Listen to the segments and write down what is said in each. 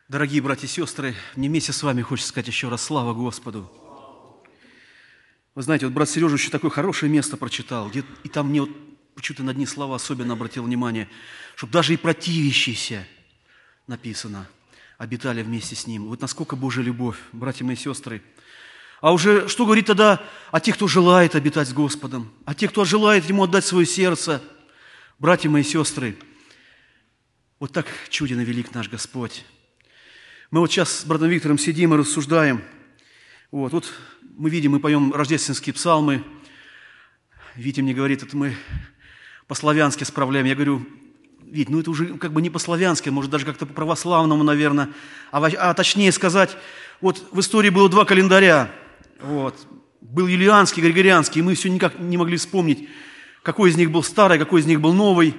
Дорогие братья и сестры, мне вместе с вами хочется сказать еще раз слава Господу. Вы знаете, вот брат Сережа еще такое хорошее место прочитал, и там мне вот почему-то на одни слова особенно обратил внимание, чтобы даже и противящиеся, написано, обитали вместе с ним. Вот насколько Божья любовь, братья мои сестры. А уже что говорит тогда о тех, кто желает обитать с Господом, о тех, кто желает Ему отдать свое сердце? Братья мои сестры, вот так чуден и велик наш Господь. Мы вот сейчас с братом Виктором сидим и рассуждаем. Вот мы видим, мы поем рождественские псалмы. Витя мне говорит, это мы по-славянски справляем. Я говорю, Вить, это уже как бы не по-славянски, может даже как-то по-православному, наверное. А точнее сказать, вот в истории было 2 календаря. Был юлианский, григорианский, и мы все никак не могли вспомнить, какой из них был старый, какой из них был новый.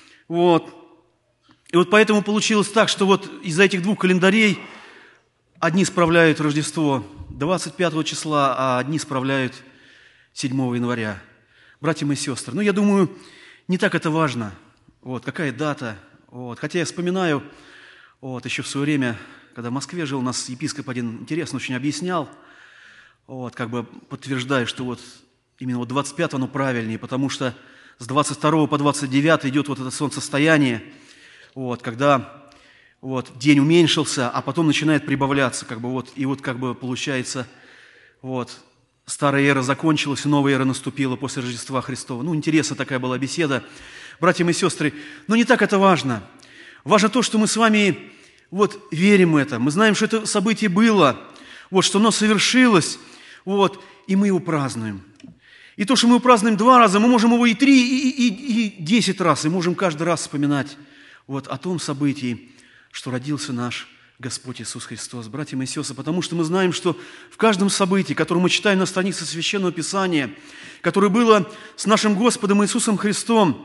И вот поэтому получилось так, что вот из-за этих 2 календарей одни справляют Рождество 25 числа, а одни справляют 7 января. Братья мои сестры, я думаю, не так это важно, какая дата. Хотя я вспоминаю, еще в свое время, когда в Москве жил, у нас епископ один интересно очень объяснял, как бы подтверждая, что именно 25-го оно правильнее, потому что с 22 по 29 идет это солнцестояние, когда день уменьшился, а потом начинает прибавляться, и получается, старая эра закончилась, и новая эра наступила после Рождества Христова. Интересная такая была беседа. Братья и сестры, но не так это важно. Важно то, что мы с вами верим в это. Мы знаем, что это событие было, что оно совершилось, и мы его празднуем. И то, что мы его празднуем 2 раза, мы можем его и 3, и 10 раз, и можем каждый раз вспоминать о том событии, что родился наш Господь Иисус Христос. Братья мои сестры, потому что мы знаем, что в каждом событии, которое мы читаем на странице Священного Писания, которое было с нашим Господом Иисусом Христом,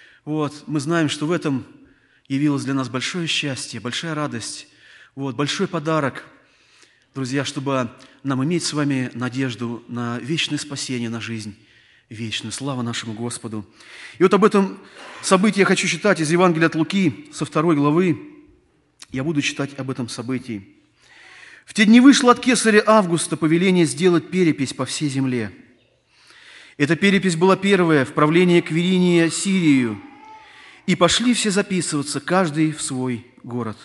мы знаем, что в этом явилось для нас большое счастье, большая радость, большой подарок, друзья, чтобы нам иметь с вами надежду на вечное спасение, на жизнь вечную. Слава нашему Господу. И об этом событии я хочу читать из Евангелия от Луки, со 2 главы. Я буду читать об этом событии. «В те дни вышло от кесаря Августа повеление сделать перепись по всей земле. Эта перепись была первая в правлении Квириния Сирию, и пошли все записываться, каждый в свой город.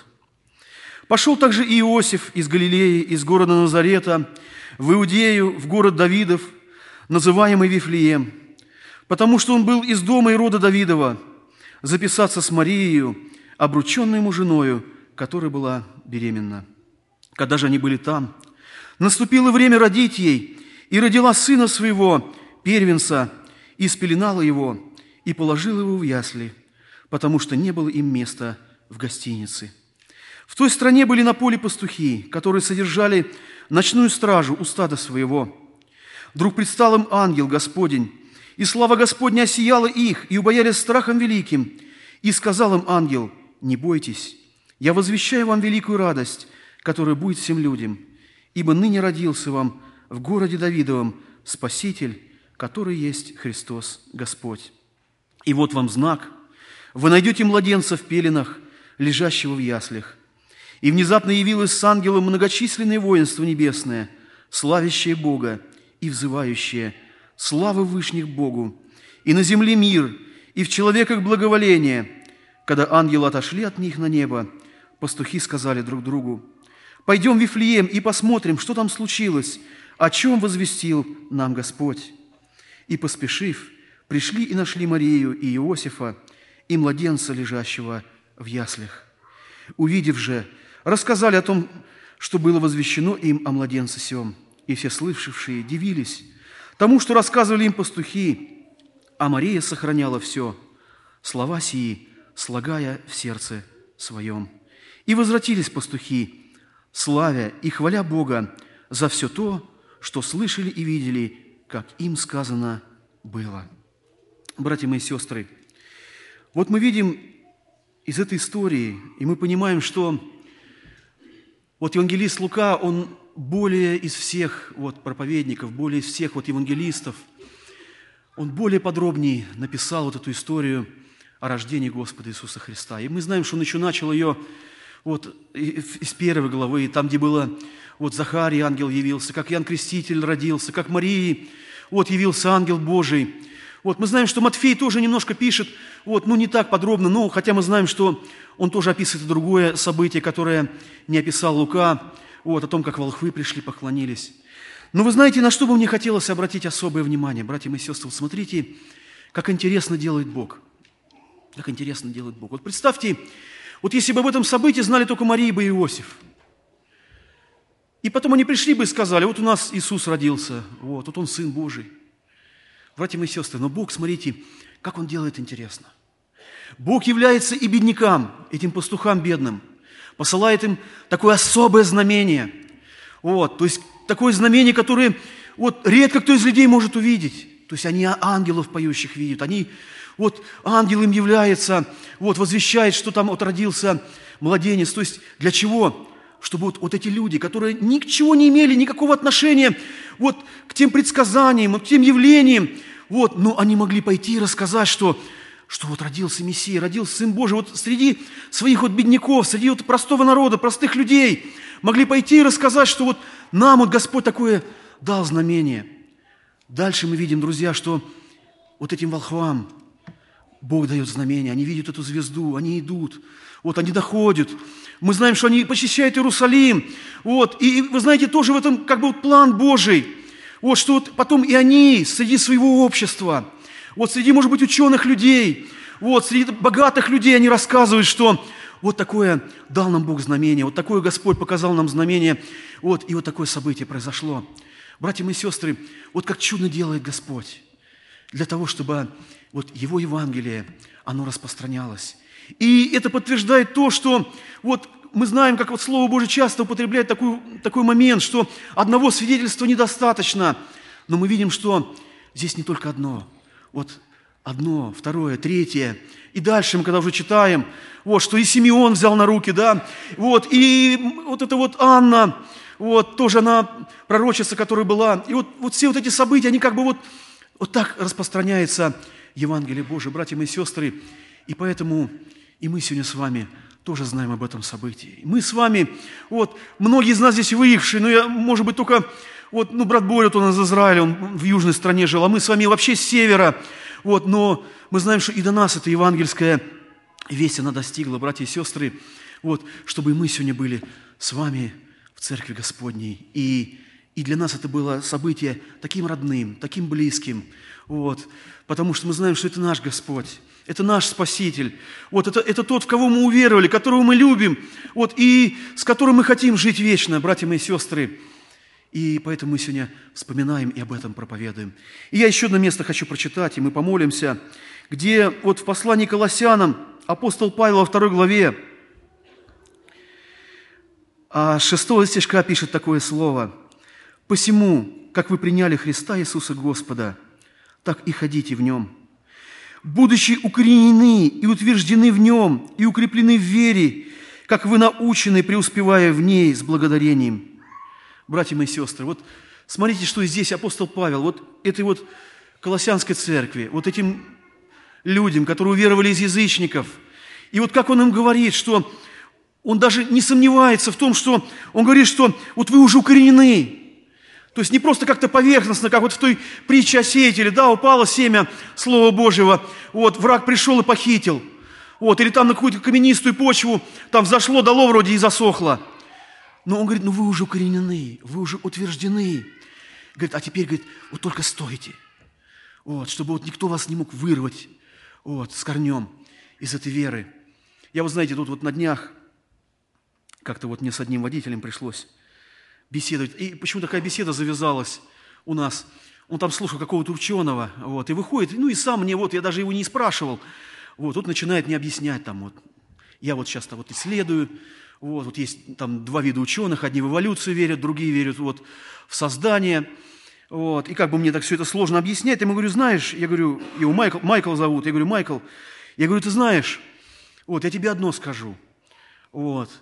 Пошел также и Иосиф из Галилеи, из города Назарета, в Иудею, в город Давидов, называемый Вифлеем, потому что он был из дома и рода Давидова, записаться с Марией, обрученной ему женою, которая была беременна. Когда же они были там, наступило время родить ей, и родила сына своего, первенца, и спеленала его, и положила его в ясли, потому что не было им места в гостинице. В той стране были на поле пастухи, которые содержали ночную стражу у стада своего. Вдруг предстал им ангел Господень, и слава Господня осияла их, и убоялись страхом великим. И сказал им ангел: не бойтесь, я возвещаю вам великую радость, которая будет всем людям, ибо ныне родился вам в городе Давидовом Спаситель, который есть Христос Господь. И вот вам знак: вы найдете младенца в пеленах, лежащего в яслях. И внезапно явилось с ангелом многочисленное воинство небесное, славящее Бога и взывающее: славы вышних Богу, и на земле мир, и в человеках благоволение. Когда ангелы отошли от них на небо, пастухи сказали друг другу: пойдем в Вифлеем и посмотрим, что там случилось, о чем возвестил нам Господь. И, поспешив, пришли и нашли Марию и Иосифа, и младенца, лежащего в яслях. Увидев же, рассказали о том, что было возвещено им о младенце сем. И все слышавшие дивились тому, что рассказывали им пастухи, а Мария сохраняла все, слова сии, слагая в сердце своем. И возвратились пастухи, славя и хваля Бога за все то, что слышали и видели, как им сказано было». Братья мои сестры, мы видим из этой истории, и мы понимаем, что евангелист Лука, он более из всех проповедников, более из всех евангелистов, он более подробнее написал эту историю о рождении Господа Иисуса Христа. И мы знаем, что он еще начал ее вот из 1 главы, там, где было, вот Захарий ангел явился, как Иоанн Креститель родился, как Марии, вот явился ангел Божий. Вот мы знаем, что Матфей тоже немножко пишет, вот, ну не так подробно, но хотя мы знаем, что он тоже описывает другое событие, которое не описал Лука, вот, о том, как волхвы пришли, поклонились. Но вы знаете, на что бы мне хотелось обратить особое внимание, братья и сестры, вот смотрите, как интересно делает Бог. Как интересно делает Бог. Вот представьте, вот если бы об этом событии знали только Мария бы и Иосиф, и потом они пришли бы и сказали, вот у нас Иисус родился, вот Он Сын Божий. Братья и сестры, но Бог, смотрите, как Он делает интересно. Бог является и беднякам, этим пастухам бедным, посылает им такое особое знамение. Вот, то есть такое знамение, которое вот редко кто из людей может увидеть. То есть они ангелов поющих видят, они, вот ангел им является, вот возвещает, что там вот родился младенец. То есть для чего? Чтобы вот эти люди, которые ничего не имели, никакого отношения вот к тем предсказаниям, к тем явлениям, вот, но они могли пойти и рассказать, что вот родился Мессия, родился Сын Божий, вот среди своих вот бедняков, среди вот простого народа, простых людей, могли пойти и рассказать, что вот нам вот Господь такое дал знамение. Дальше мы видим, друзья, что вот этим волхвам Бог дает знамение, они видят эту звезду, они идут, вот они доходят. Мы знаем, что они посещают Иерусалим, вот, и вы знаете, тоже в этом как бы вот план Божий, вот, что вот потом и они среди своего общества, вот среди, может быть, ученых людей, вот среди богатых людей они рассказывают, что вот такое дал нам Бог знамение, вот такое Господь показал нам знамение, вот, и вот такое событие произошло. Братья и сестры, вот как чудно делает Господь для того, чтобы вот Его Евангелие, оно распространялось. И это подтверждает то, что вот мы знаем, как вот Слово Божие часто употребляет такой момент, что одного свидетельства недостаточно, но мы видим, что здесь не только одно, вот одно, второе, третье, и дальше мы когда уже читаем, вот, что и Симеон взял на руки, да, вот, и вот эта вот Анна, вот, тоже она пророчица, которая была, и вот все вот эти события, они как бы вот так распространяется Евангелие Божие, братья и сестры, и поэтому и мы сегодня с вами тоже знаем об этом событии. Мы с вами, вот, многие из нас здесь выехавшие, но я, может быть, только, вот, ну, брат Боря, он из Израиля, он в южной стране жил, а мы с вами вообще с севера, вот, но мы знаем, что и до нас эта евангельская весть, она достигла, братья и сестры, вот, чтобы и мы сегодня были с вами в Церкви Господней, и для нас это было событие таким родным, таким близким, вот, потому что мы знаем, что это наш Господь, это наш Спаситель, вот, это тот, в кого мы уверовали, которого мы любим, вот, и с которым мы хотим жить вечно, братья мои сестры. И поэтому мы сегодня вспоминаем и об этом проповедуем. И я еще одно место хочу прочитать, и мы помолимся, где вот в послании к Колоссянам апостол Павел во 2 главе 6 стишка пишет такое слово: «Посему, как вы приняли Христа Иисуса Господа, так и ходите в Нем, будучи укоренены и утверждены в Нем, и укреплены в вере, как вы научены, преуспевая в ней с благодарением». Братья мои сестры, вот смотрите, что здесь апостол Павел, вот этой вот Колоссянской церкви, вот этим людям, которые уверовали из язычников, и вот как он им говорит, что он даже не сомневается в том, что он говорит, что вот вы уже укоренены. То есть не просто как-то поверхностно, как вот в той притче о сеятеле, да, упало семя Слова Божьего, вот, враг пришел и похитил, вот, или там на какую-то каменистую почву, там взошло, дало вроде и засохло. Но он говорит, ну вы уже укоренены, вы уже утверждены. Говорит, а теперь, говорит, вот только стойте, вот, чтобы вот никто вас не мог вырвать вот, с корнем из этой веры. Я вот, знаете, тут вот на днях как-то вот мне с одним водителем пришлось беседовать. И почему такая беседа завязалась у нас? Он там слушал какого-то ученого, вот, и выходит, ну и сам мне, вот, я даже его не спрашивал, вот, тут начинает мне объяснять, там, вот, я вот сейчас-то вот исследую, вот есть там 2 вида ученых, одни в эволюцию верят, другие верят вот в создание, вот, и как бы мне так все это сложно объяснять, я ему говорю, знаешь, я говорю, его Майкл зовут, я говорю, Майкл, я говорю, ты знаешь, вот, я тебе одно скажу, вот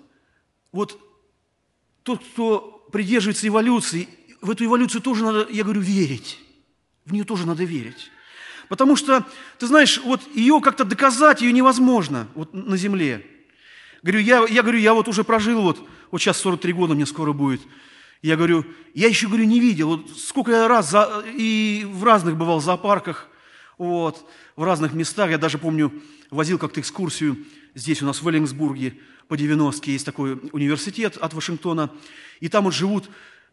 тот, кто придерживается эволюции, в эту эволюцию тоже надо, я говорю, верить, в нее тоже надо верить, потому что, ты знаешь, вот ее как-то доказать, ее невозможно вот на земле. Говорю, я вот уже прожил, вот сейчас 43 года мне скоро будет. Я говорю, я еще, говорю, не видел. Вот сколько я раз и в разных бывал зоопарках, вот, в разных местах. Я даже помню, возил как-то экскурсию здесь у нас в Эллингсбурге по 90-ке. Есть такой университет от Вашингтона. И там вот живут,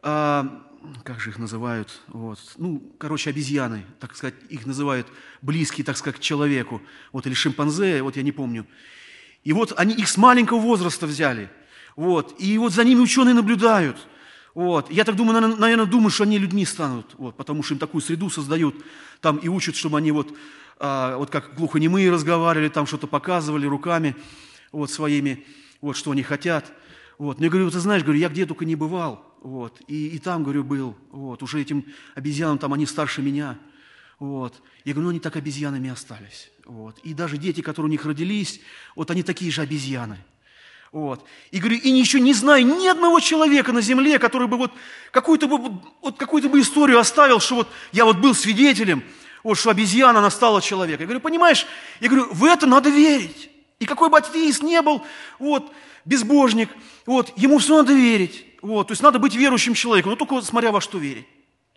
как же их называют? Вот, обезьяны, так сказать, их называют близкие, так сказать, к человеку. Вот, или шимпанзе, вот я не помню. И вот они их с маленького возраста взяли. Вот, и вот за ними ученые наблюдают. Вот. Я так думаю, наверное, что они людьми станут, вот, потому что им такую среду создают, там и учат, чтобы они вот как глухонемые разговаривали, там что-то показывали руками вот, своими, вот, что они хотят. Вот. Но я говорю, ты знаешь, говорю, я где только не бывал, вот, и там, говорю, был, вот, уже этим обезьянам, там, они старше меня. Вот. Я говорю, они так обезьянами остались. Вот. И даже дети, которые у них родились, вот они такие же обезьяны. Вот. И говорю, и еще не знаю ни одного человека на земле, который бы вот какую-то бы историю оставил, что вот я вот был свидетелем, вот, что обезьяна, она стала человеком. Я говорю, понимаешь, я говорю, в это надо верить. И какой бы атеист не был, вот, безбожник, вот, ему все надо верить. Вот, то есть надо быть верующим человеком, но только смотря во что верить.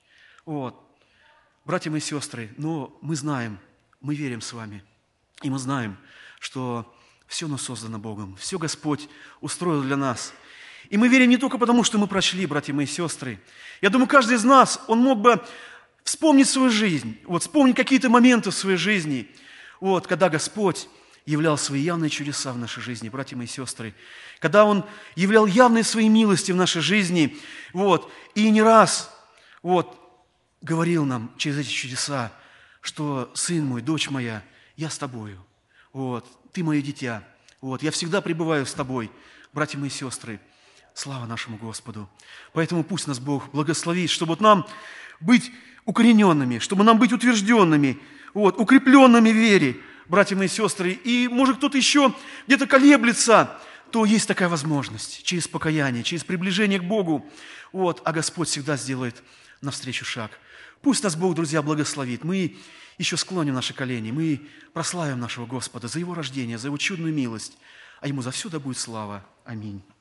Вот. Братья мои сестры, но мы знаем, мы верим с вами, и мы знаем, что все у нас создано Богом, все Господь устроил для нас. И мы верим не только потому, что мы прошли, братья мои сестры. Я думаю, каждый из нас, он мог бы вспомнить свою жизнь, вот, вспомнить какие-то моменты в своей жизни, вот, когда Господь являл свои явные чудеса в нашей жизни, братья мои сестры, когда Он являл явные свои милости в нашей жизни, вот, и не раз, вот, говорил нам через эти чудеса, что сын мой, дочь моя, я с тобою, вот, ты мое дитя, вот, я всегда пребываю с тобой, братья мои сестры, слава нашему Господу. Поэтому пусть нас Бог благословит, чтобы вот нам быть укорененными, чтобы нам быть утвержденными, вот, укрепленными в вере, братья мои сестры. И, может, кто-то еще где-то колеблется, то есть такая возможность через покаяние, через приближение к Богу, вот, а Господь всегда сделает навстречу шаг. Пусть нас Бог, друзья, благословит. Мы еще склоним наши колени, мы прославим нашего Господа за Его рождение, за Его чудную милость, а Ему за все да будет слава. Аминь.